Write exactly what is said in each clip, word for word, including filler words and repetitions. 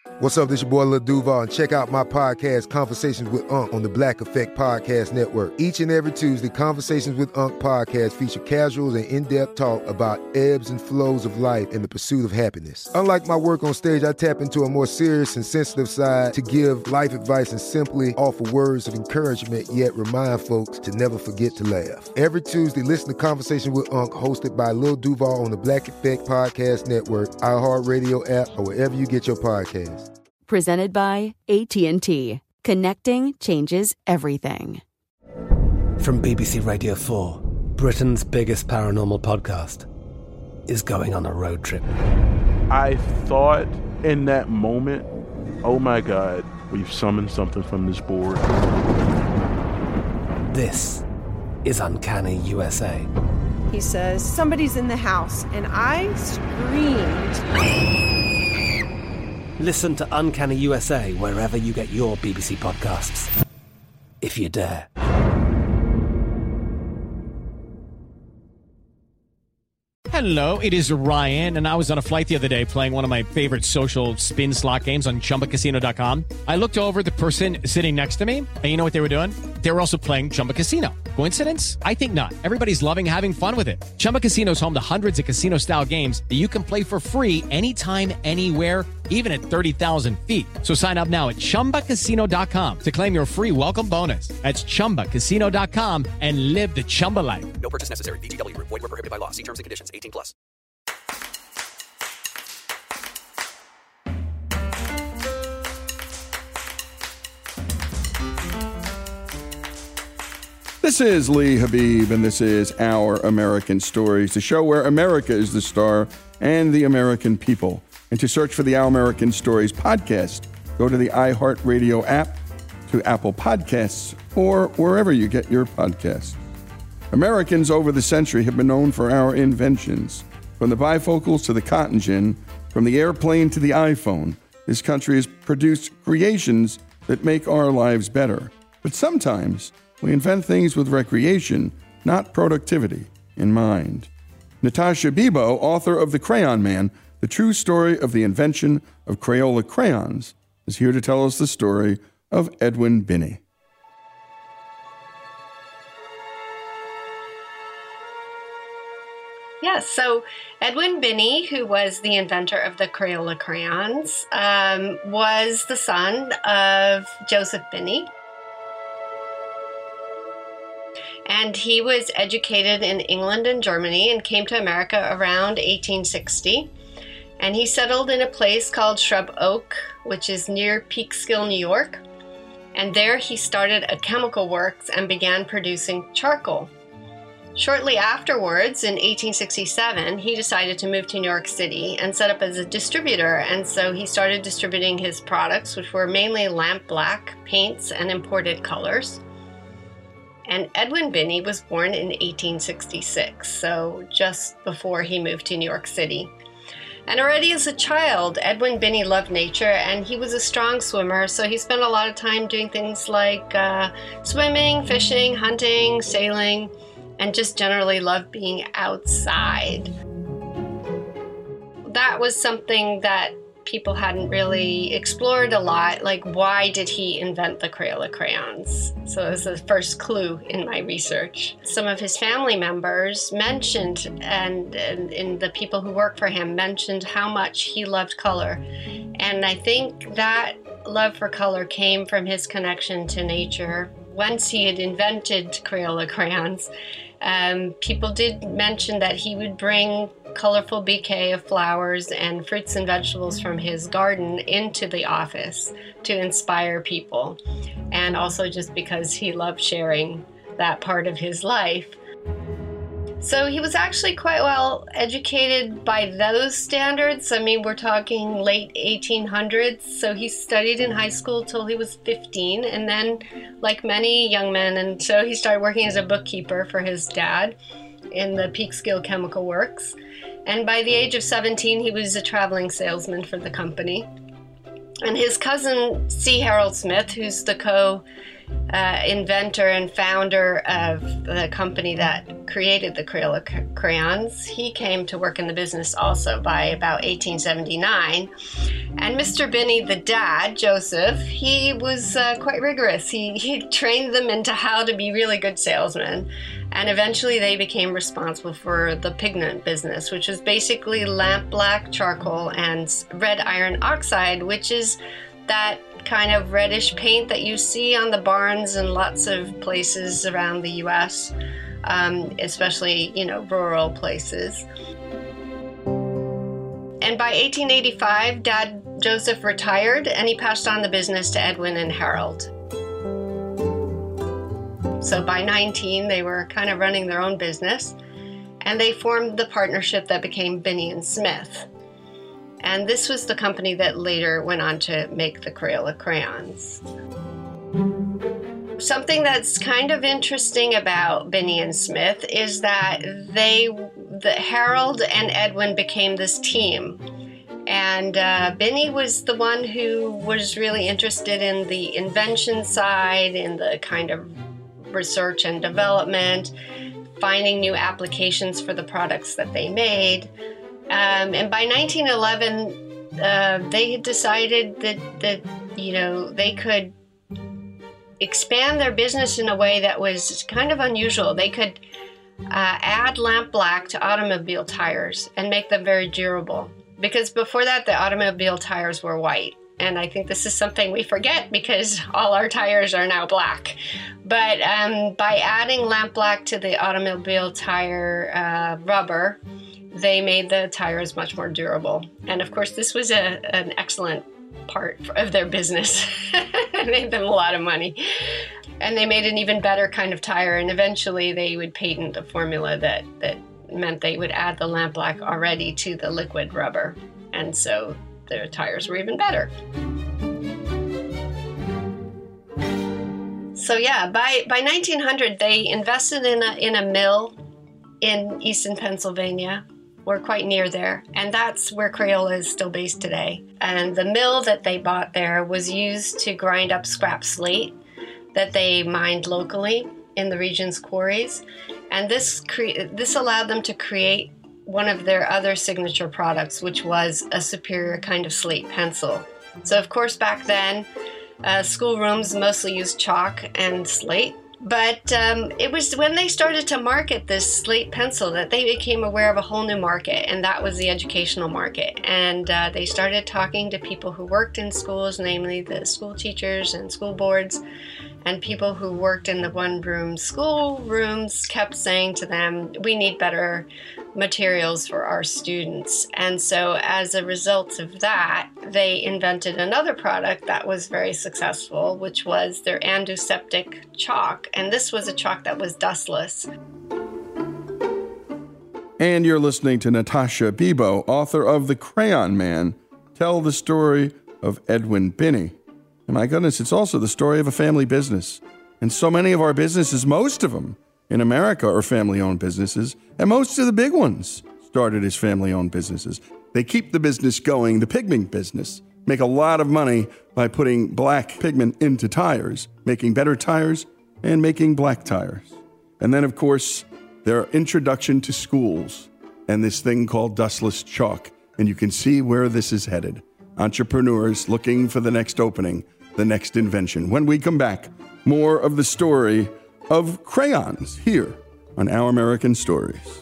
What's up, this your boy Lil Duval, and check out my podcast, Conversations with Unc, on the Black Effect Podcast Network. Each and every Tuesday, Conversations with Unc podcast feature casuals and in-depth talk about ebbs and flows of life and the pursuit of happiness. Unlike my work on stage, I tap into a more serious and sensitive side to give life advice and simply offer words of encouragement, yet remind folks to never forget to laugh. Every Tuesday, listen to Conversations with Unc, hosted by Lil Duval on the Black Effect Podcast Network, iHeartRadio app, or wherever you get your podcasts. Presented by A T and T. Connecting changes everything. From B B C Radio four, Britain's biggest paranormal podcast is going on a road trip. I thought in that moment, oh my God, we've summoned something from this board. This is Uncanny U S A. He says, somebody's in the house, and I screamed... Listen to Uncanny U S A wherever you get your B B C podcasts, if you dare. Hello, it is Ryan, and I was on a flight the other day playing one of my favorite social spin slot games on Chumba Casino dot com. I looked over at the person sitting next to me, and you know what they were doing? They were also playing Chumba Casino. Coincidence? I think not. Everybody's loving having fun with it. Chumba Casino is home to hundreds of casino-style games that you can play for free anytime, anywhere, even at thirty thousand feet. So sign up now at Chumba Casino dot com to claim your free welcome bonus. That's Chumba Casino dot com and live the Chumba life. No purchase necessary. V G W. Void where prohibited by law. See terms and conditions. eighteen plus. This is Lee Habib, and this is Our American Stories, the show where America is the star and the American people. And to search for the Our American Stories podcast, go to the iHeartRadio app, to Apple Podcasts, or wherever you get your podcasts. Americans over the century have been known for our inventions. From the bifocals to the cotton gin, from the airplane to the iPhone, this country has produced creations that make our lives better. But sometimes we invent things with recreation, not productivity, in mind. Natasha Bibo, author of The Crayon Man, The True Story of the Invention of Crayola Crayons, is here to tell us the story of Edwin Binney. Yes, so Edwin Binney, who was the inventor of the Crayola crayons, um, was the son of Joseph Binney. And he was educated in England and Germany and came to America around eighteen sixty. And he settled in a place called Shrub Oak, which is near Peekskill, New York. And there he started a chemical works and began producing charcoal. Shortly afterwards, in eighteen sixty-seven, he decided to move to New York City and set up as a distributor. And so he started distributing his products, which were mainly lamp black paints and imported colors. And Edwin Binney was born in eighteen sixty-six, so just before he moved to New York City. And already as a child, Edwin Binney loved nature, and he was a strong swimmer, so he spent a lot of time doing things like uh, swimming, fishing, hunting, sailing, and just generally loved being outside. That was something that people hadn't really explored a lot, like why did he invent the Crayola crayons? So it was the first clue in my research. Some of his family members mentioned, and, and, and the people who work for him mentioned how much he loved color. And I think that love for color came from his connection to nature. Once he had invented Crayola crayons, um, people did mention that he would bring colorful bouquet of flowers and fruits and vegetables from his garden into the office to inspire people, and also just because he loved sharing that part of his life. So he was actually quite well educated by those standards. I mean, we're talking late eighteen hundreds, so he studied in high school till he was fifteen, and then, like many young men, and so he started working as a bookkeeper for his dad in the Peekskill Chemical Works. And by the age of seventeen, he was a traveling salesman for the company. And his cousin, C. Harold Smith, who's the co uh, inventor and founder of the company that created the Crayola c- crayons, he came to work in the business also by about eighteen seventy-nine. And Mister Binney, the dad, Joseph, he was uh, quite rigorous. He, he trained them into how to be really good salesmen. And eventually they became responsible for the pigment business, which was basically lampblack charcoal and red iron oxide, which is that kind of reddish paint that you see on the barns in lots of places around the U S, um, especially, you know, rural places. And by eighteen eighty-five, Dad Joseph retired and he passed on the business to Edwin and Harold. So by nineteen, they were kind of running their own business, and they formed the partnership that became Binney and Smith. And this was the company that later went on to make the Crayola crayons. Something that's kind of interesting about Binney and Smith is that they, the Harold and Edwin became this team. And uh, Binney was the one who was really interested in the invention side, in the kind of research and development, finding new applications for the products that they made. Um, and by nineteen eleven, uh, they had decided that, that, you know, they could expand their business in a way that was kind of unusual. They could uh, add lampblack to automobile tires and make them very durable. Because before that, the automobile tires were white. And I think this is something we forget because all our tires are now black. But um, by adding lampblack to the automobile tire uh, rubber, they made the tires much more durable. And of course, this was a, an excellent part of their business. It made them a lot of money. And they made an even better kind of tire. And eventually they would patent a formula that, that meant they would add the lampblack already to the liquid rubber. And so their tires were even better. So yeah, by, by nineteen hundred, they invested in a, in a mill in Easton, Pennsylvania. We're quite near there, and that's where Crayola is still based today. And the mill that they bought there was used to grind up scrap slate that they mined locally in the region's quarries. And this cre- this allowed them to create one of their other signature products, which was a superior kind of slate pencil. So of course back then, uh, schoolrooms mostly used chalk and slate. But um, it was when they started to market this slate pencil that they became aware of a whole new market, and that was the educational market. And uh, they started talking to people who worked in schools, namely the school teachers and school boards, and people who worked in the one-room school rooms kept saying to them, we need better materials for our students. And so as a result of that, they invented another product that was very successful, which was their Anduseptic chalk. And this was a chalk that was dustless. And you're listening to Natasha Bibo, author of The Crayon Man, tell the story of Edwin Binney. And my goodness, it's also the story of a family business. And so many of our businesses, most of them in America, are family-owned businesses, and most of the big ones started as family-owned businesses. They keep the business going, the pigment business, make a lot of money by putting black pigment into tires, making better tires, and making black tires. And then, of course, their introduction to schools and this thing called dustless chalk. And you can see where this is headed. Entrepreneurs looking for the next opening, the next invention. When we come back, more of the story of crayons here on Our American Stories.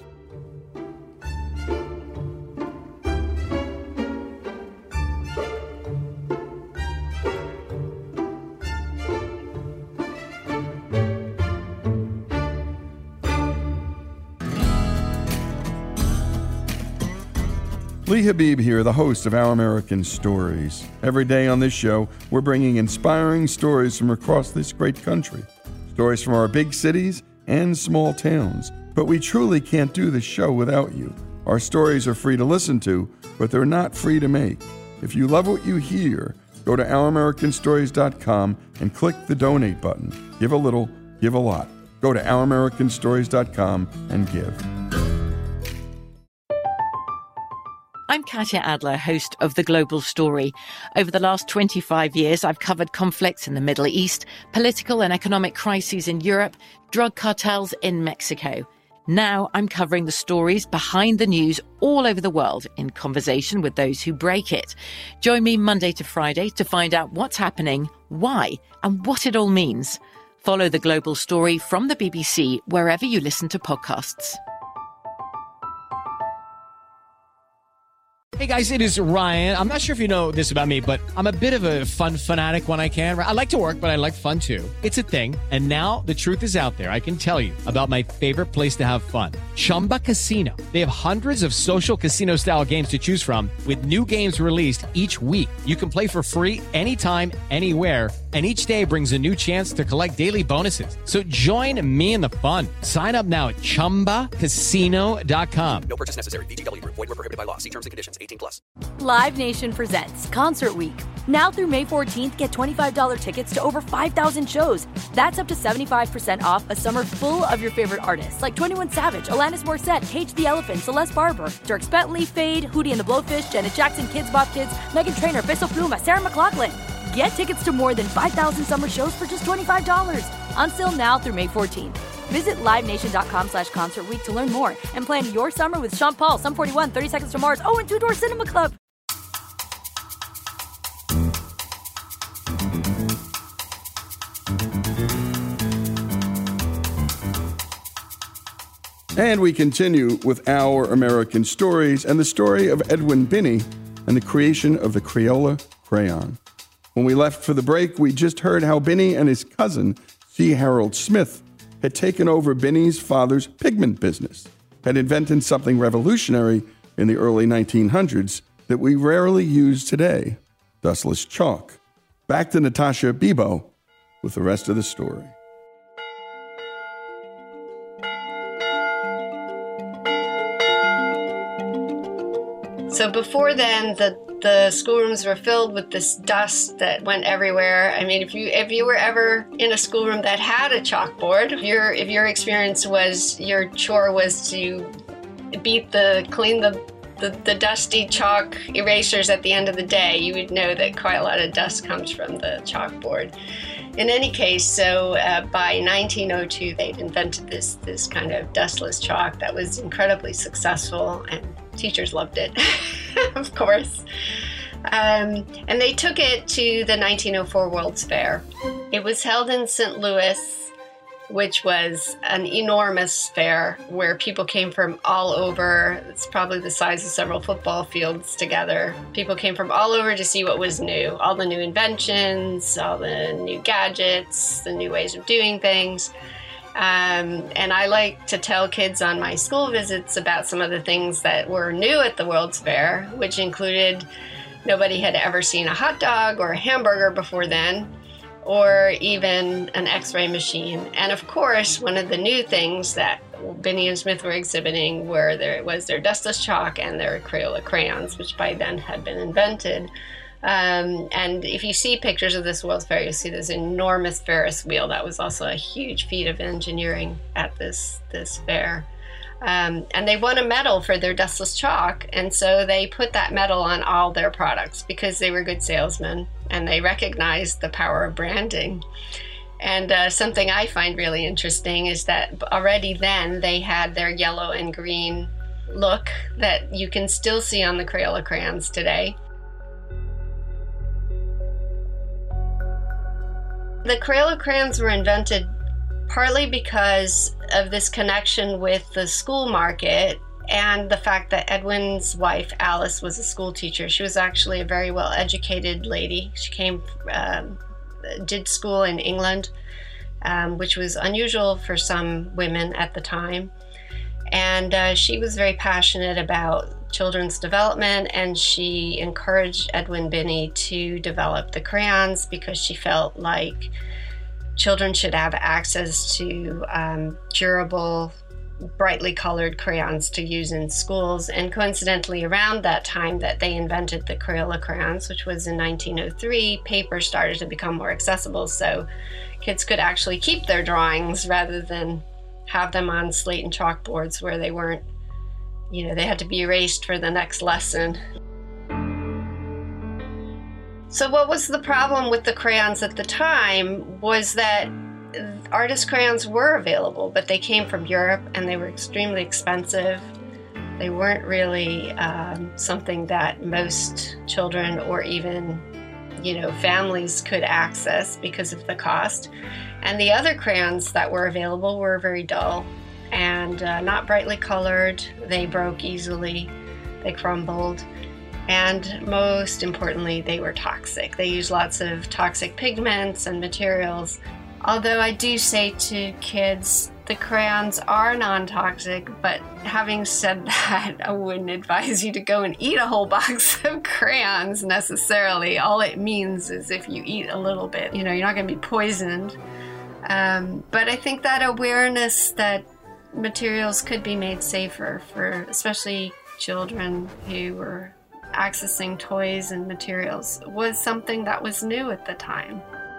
Lee Habib here, the host of Our American Stories. Every day on this show, we're bringing inspiring stories from across this great country. Stories from our big cities and small towns. But we truly can't do this show without you. Our stories are free to listen to, but they're not free to make. If you love what you hear, go to our american stories dot com and click the donate button. Give a little, give a lot. Go to our american stories dot com and give. I'm Katya Adler, host of The Global Story. Over the last twenty-five years, I've covered conflicts in the Middle East, political and economic crises in Europe, drug cartels in Mexico. Now I'm covering the stories behind the news all over the world in conversation with those who break it. Join me Monday to Friday to find out what's happening, why, and what it all means. Follow The Global Story from the B B C wherever you listen to podcasts. Hey guys, it is Ryan. I'm not sure if you know this about me, but I'm a bit of a fun fanatic when I can. I like to work, but I like fun too. It's a thing. And now the truth is out there. I can tell you about my favorite place to have fun. Chumba Casino. They have hundreds of social casino style games to choose from with new games released each week. You can play for free anytime, anywhere. And each day brings a new chance to collect daily bonuses. So join me in the fun. Sign up now at chumba casino dot com. No purchase necessary. V G W Group. Void where prohibited by law. See terms and conditions. eighteen plus. Live Nation presents Concert Week. Now through May fourteenth, get twenty-five dollars tickets to over five thousand shows. That's up to seventy-five percent off a summer full of your favorite artists like twenty-one Savage, Alanis Morissette, Cage the Elephant, Celeste Barber, Dierks Bentley, Fade, Hootie and the Blowfish, Janet Jackson, Kids Bop Kids, Meghan Trainor, Peso Pluma, Sarah McLachlan. Get tickets to more than five thousand summer shows for just twenty-five dollars. Until now through May fourteenth. Visit livenation.com slash concert week to learn more and plan your summer with Sean Paul, Sum forty-one, thirty Seconds to Mars, oh, and Two Door Cinema Club. And we continue with Our American Stories and the story of Edwin Binney and the creation of the Crayola crayon. When we left for the break, we just heard how Binney and his cousin, C. Harold Smith, had taken over Binney's father's pigment business, had invented something revolutionary in the early nineteen hundreds that we rarely use today, dustless chalk. Back to Natasha Bibo with the rest of the story. So before then, the the schoolrooms were filled with this dust that went everywhere. I mean, if you if you were ever in a schoolroom that had a chalkboard, if your if your experience was your chore was to beat the clean the, the the dusty chalk erasers at the end of the day, you would know that quite a lot of dust comes from the chalkboard. In any case, so uh, by nineteen oh two, they'd invented this this kind of dustless chalk that was incredibly successful, and teachers loved it, of course. Um, and they took it to the nineteen oh four World's Fair. It was held in Saint Louis, which was an enormous fair where people came from all over. It's probably the size of several football fields together. People came from all over to see what was new, all the new inventions, all the new gadgets, the new ways of doing things. Um, and I like to tell kids on my school visits about some of the things that were new at the World's Fair, which included nobody had ever seen a hot dog or a hamburger before then, or even an X-ray machine. And of course, one of the new things that Binney and Smith were exhibiting were there was their dustless chalk and their Crayola crayons, which by then had been invented. Um, and if you see pictures of this World's Fair, you'll see this enormous Ferris wheel. That was also a huge feat of engineering at this, this fair. Um, and they won a medal for their dustless chalk, and so they put that medal on all their products because they were good salesmen and they recognized the power of branding. And uh, something I find really interesting is that already then they had their yellow and green look that you can still see on the Crayola crayons today. The Crayola crayons were invented partly because of this connection with the school market and the fact that Edwin's wife, Alice, was a school teacher. She was actually a very well-educated lady. She came, um, did school in England, um, which was unusual for some women at the time. And uh, she was very passionate about children's development, and she encouraged Edwin Binney to develop the crayons because she felt like children should have access to um, durable, brightly colored crayons to use in schools. And coincidentally, around that time that they invented the Crayola crayons, which was in nineteen oh three, paper started to become more accessible, so kids could actually keep their drawings rather than have them on slate and chalkboards where they weren't you know, they had to be erased for the next lesson. So what was the problem with the crayons at the time was that artist crayons were available, but they came from Europe and they were extremely expensive. They weren't really um, something that most children or even, you know, families could access because of the cost. And the other crayons that were available were very dull and uh, not brightly colored. They broke easily, they crumbled, and most importantly, they were toxic. They used lots of toxic pigments and materials. Although I do say to kids, the crayons are non-toxic, but having said that, I wouldn't advise you to go and eat a whole box of crayons necessarily. All it means is if you eat a little bit, you know, you're not going to be poisoned. Um, but I think that awareness that materials could be made safer for especially children who were accessing toys and materials was something that was new at the time.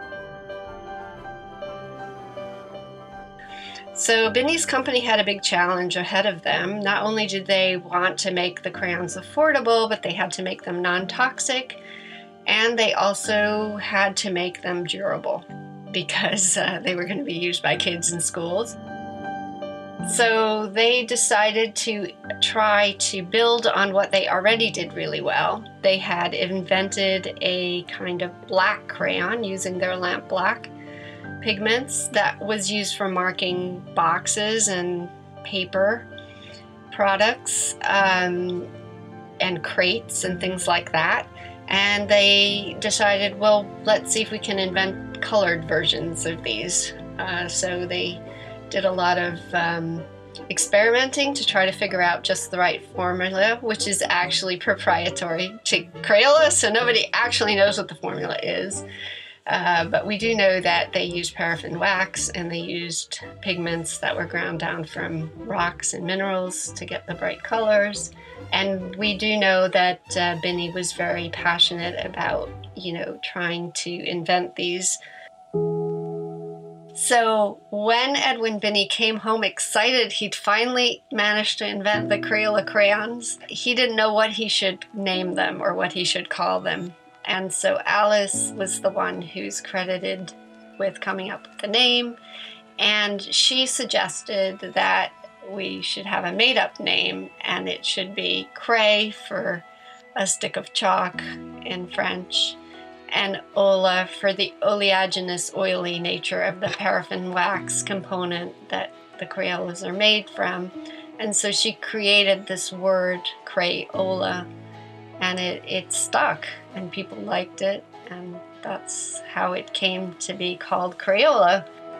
So Binny's company had a big challenge ahead of them. Not only did they want to make the crayons affordable, but they had to make them non-toxic, and they also had to make them durable because uh, they were going to be used by kids in schools. So they decided to try to build on what they already did really well. They had invented a kind of black crayon using their lamp black pigments that was used for marking boxes and paper products um, and crates and things like that. And they decided, well, let's see if we can invent colored versions of these. Uh, so they did a lot of um, experimenting to try to figure out just the right formula, which is actually proprietary to Crayola, so nobody actually knows what the formula is. Uh, but we do know that they used paraffin wax and they used pigments that were ground down from rocks and minerals to get the bright colors. And we do know that uh, Binny was very passionate about, you know, trying to invent these. So when Edwin Binny came home excited he'd finally managed to invent the Crayola crayons, he didn't know what he should name them or what he should call them. And so Alice was the one who's credited with coming up with the name, and she suggested that we should have a made-up name, and it should be Cray for a stick of chalk in French, and Ola for the oleaginous, oily nature of the paraffin wax component that the Crayolas are made from. And so she created this word, Crayola, and it, it stuck, and people liked it, and that's how it came to be called Crayola.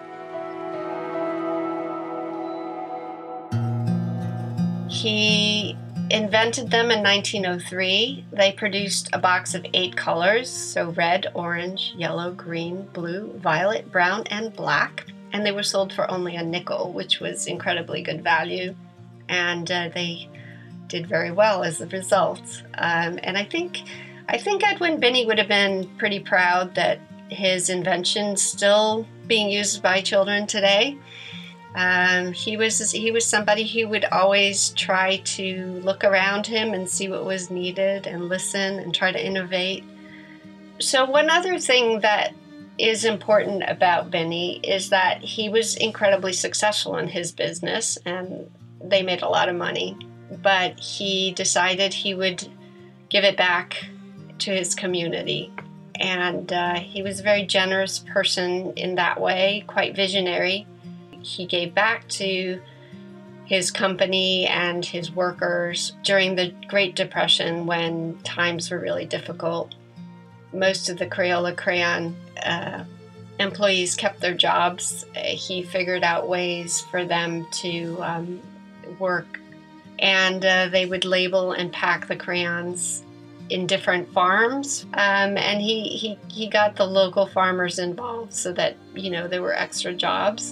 He invented them in nineteen oh three. They produced a box of eight colors, so red, orange, yellow, green, blue, violet, brown, and black. And they were sold for only a nickel, which was incredibly good value. And uh, they did very well as a result. Um, and I think, I think Edwin Binny would have been pretty proud that his invention's still being used by children today. Um, he was he was somebody who would always try to look around him and see what was needed and listen and try to innovate. So one other thing that is important about Binny is that he was incredibly successful in his business and they made a lot of money, but he decided he would give it back to his community. And uh, he was a very generous person in that way, quite visionary. He gave back to his company and his workers during the Great Depression when times were really difficult. Most of the Crayola crayon uh, employees kept their jobs. He figured out ways for them to um, work, and uh, they would label and pack the crayons in different farms, um, and he, he, he got the local farmers involved so that, you know, there were extra jobs.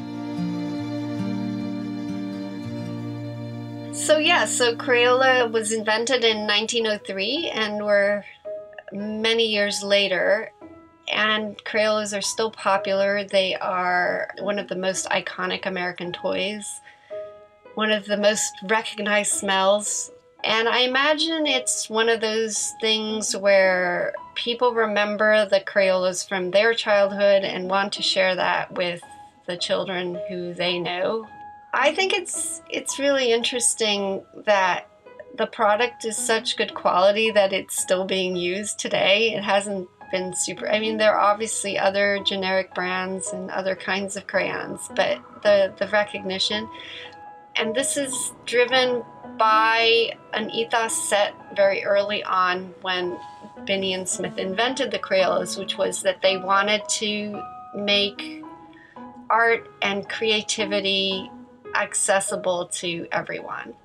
So yeah, so Crayola was invented in nineteen oh three, and we're many years later, and Crayolas are still popular. They are one of the most iconic American toys. one of the most recognized smells. And I imagine it's one of those things where people remember the Crayolas from their childhood and want to share that with the children who they know. I think it's it's really interesting that the product is such good quality that it's still being used today. It hasn't been super, I mean, there are obviously other generic brands and other kinds of crayons, but the, the recognition, and this is driven by an ethos set very early on when Binney and Smith invented the Crayolas, which was that they wanted to make art and creativity accessible to everyone.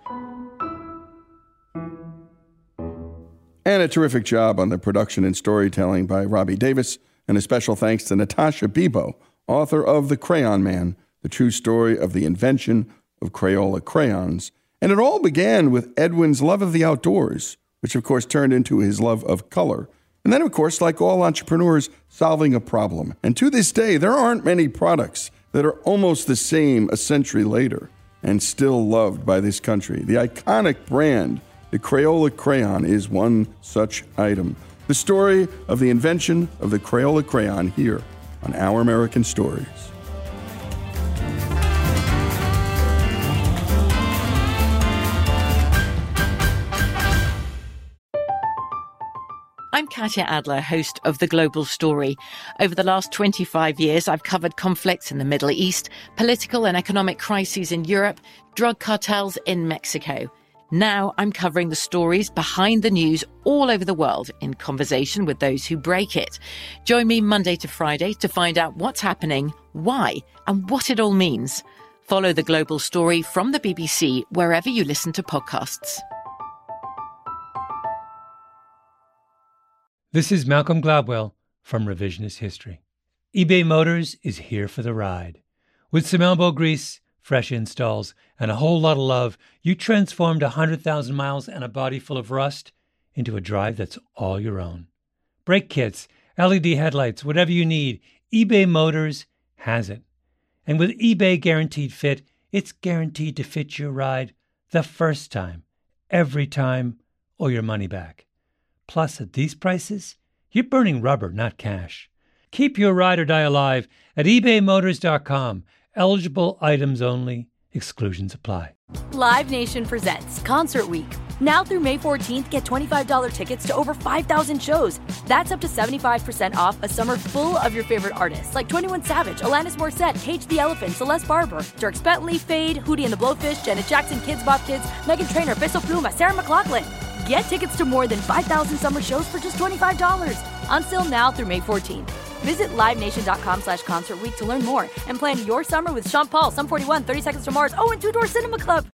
And a terrific job on the production and storytelling by Robbie Davis, and a special thanks to Natasha Bibo, author of The Crayon Man, the true story of the invention of Crayola crayons. And it all began with Edwin's love of the outdoors, which of course turned into his love of color. And then, of course, like all entrepreneurs, solving a problem. And to this day, there aren't many products that are almost the same a century later and still loved by this country. The iconic brand, the Crayola crayon, is one such item. The story of the invention of the Crayola crayon here on Our American Stories. I'm Katya Adler, host of The Global Story. Over the last twenty-five years, I've covered conflicts in the Middle East, political and economic crises in Europe, drug cartels in Mexico. Now I'm covering the stories behind the news all over the world in conversation with those who break it. Join me Monday to Friday to find out what's happening, why, and what it all means. Follow The Global Story from the B B C wherever you listen to podcasts. This is Malcolm Gladwell from Revisionist History. eBay Motors is here for the ride. With some elbow grease, fresh installs, and a whole lot of love, you transformed one hundred thousand miles and a body full of rust into a drive that's all your own. Brake kits, L E D headlights, whatever you need, eBay Motors has it. And with eBay Guaranteed Fit, it's guaranteed to fit your ride the first time, every time, or your money back. Plus, at these prices, you're burning rubber, not cash. Keep your ride or die alive at ebay motors dot com. Eligible items only. Exclusions apply. Live Nation presents Concert Week. Now through May fourteenth, get twenty-five dollars tickets to over five thousand shows. That's up to seventy-five percent off a summer full of your favorite artists like twenty-one Savage, Alanis Morissette, Cage the Elephant, Celeste Barber, Dierks Bentley, Fade, Hootie and the Blowfish, Janet Jackson, Kids Bop Kids, Meghan Trainor, Peso Pluma, Sarah McLachlan. Get tickets to more than five thousand summer shows for just twenty-five dollars. Until now through May fourteenth. Visit livenation.com slash concert week to learn more and plan your summer with Sean Paul, Sum forty-one, thirty Seconds to Mars, oh, and Two Door Cinema Club.